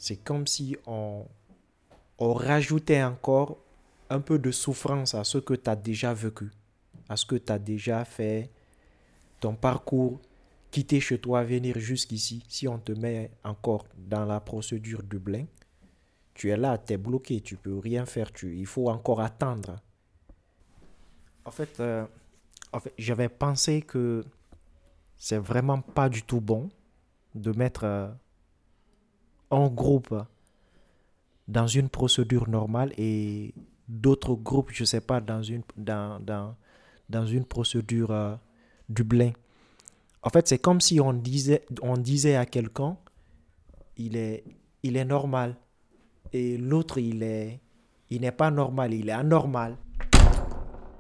C'est comme si on rajoutait encore un peu de souffrance à ce que tu as déjà vécu, à ce que tu as déjà fait, ton parcours, quitter chez toi, venir jusqu'ici. Si on te met encore dans la procédure Dublin, tu es là, tu es bloqué, tu peux rien faire, il faut encore attendre. En fait, euh, j'avais pensé que c'est vraiment pas du tout bon de mettre un groupe dans une procédure normale et d'autres groupes, je sais pas, dans une procédure Dublin. En fait, c'est comme si on disait à quelqu'un, il est, il est normal, et l'autre, il n'est pas normal, il est anormal.